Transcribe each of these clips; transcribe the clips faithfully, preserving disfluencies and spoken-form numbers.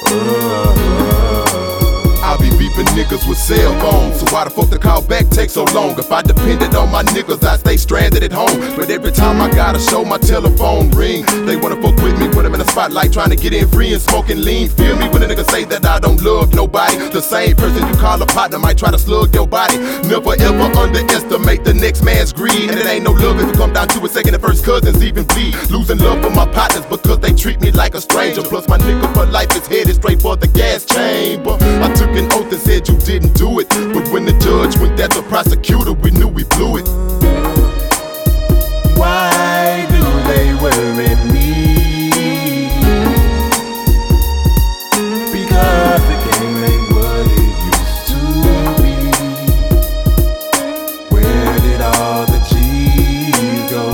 I be beeping niggas with cell phones, so why the fuck the call back take so long? If I depended on my niggas, I'd stay stranded at home. But every time I gotta show, my telephone ring. They wanna fuck with me when I'm in the spotlight, trying to get in free and smoking lean. Feel me when a nigga say that I don't love nobody. The same person you call a partner might try to slug your body. Never ever underestimate the next man's greed. And it ain't no love if it come down to it, second and first cousins even bleed. Losing love for my partners because they treat me like a stranger. Plus my nigga for life is headed straight for the gas chamber. I took an oath and said you didn't do it, but when the judge went at the prosecutor, we knew we blew it. Why do they worry me? Because the game ain't what it used to be. Where did all the G's go?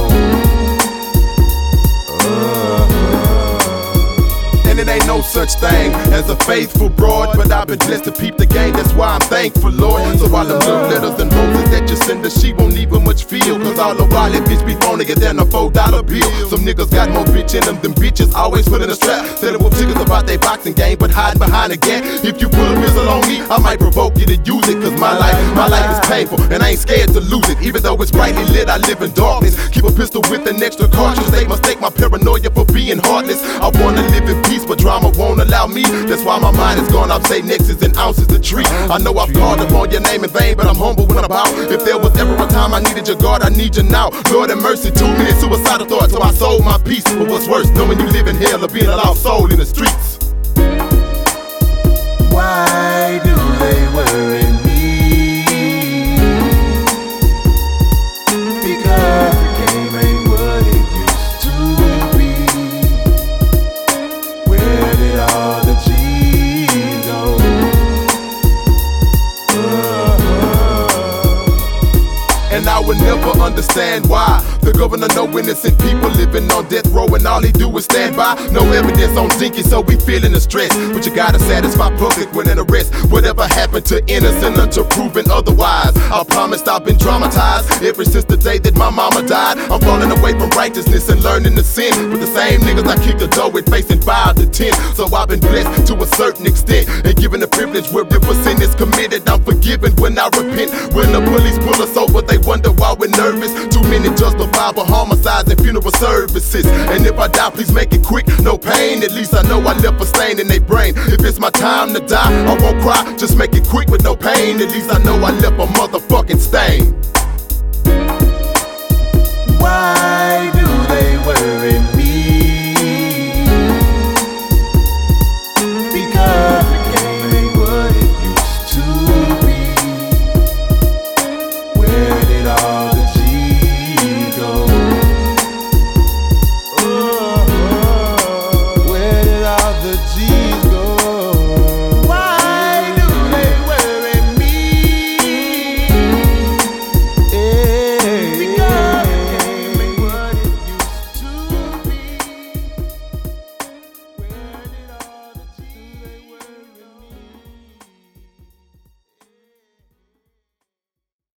Uh-huh. And it ain't no such thing as a faithful broad, but I've been blessed to peep the game, that's why I'm thankful, Lord. So all the love letters and roses that you send her, she won't even much feel, cause all the while that bitch be phonier than a four dollar bill. Some niggas got more bitch in them than bitches always put in a strap. Selling with tickets about their boxing game, but hiding behind a gap. If you pull a pistol on me, I might provoke you to use it, cause my life, my life is painful, and I ain't scared to lose it. Even though it's brightly lit, I live in darkness. Keep a pistol with an extra cartridge, they mistake my paranoia for being heartless. I wanna live in peace, but drama won't allow me. That's why my mind is gone, I'm saying nexus and ounces to treat. I know I've called upon your name in vain, but I'm humble when I'm out. If there was ever a time I needed your guard, I need you now. Lord have mercy, too many suicidal thoughts, so I sold my peace. But what's worse, knowing you live in hell or being a lost soul in the streets? Why do they worry me? Because the game ain't what it used to be. Where did all the G's go? Uh-huh. And I would never understand why the governor know innocent people living on death row, and all he do is stand by. No evidence on Zinky, so we feeling the stress. But you gotta satisfy public when an arrest. Whatever happened to innocent until proven otherwise? I promised I've been traumatized ever since the day that my mama died. I'm falling away from righteousness and learning to sin. With the same niggas I kicked the door with, facing five to ten. So I've been blessed to a certain extent, and given the privilege wherever sin is committed, I'm forgiven when I repent. When the police pull us over, they wonder why we're nervous. Too many justifiable homicides and funeral services. And if I die, please make it quick, no pain. At least I know I left a stain in their brain. If it's my time to die, I won't cry, just make it quick with no pain. At least I know I left a motherfucking stain. Why